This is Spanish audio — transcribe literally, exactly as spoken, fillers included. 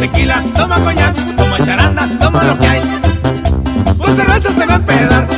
tequila, toma coñac, toma charanda, toma lo que hay. Con cerveza se va a empedar,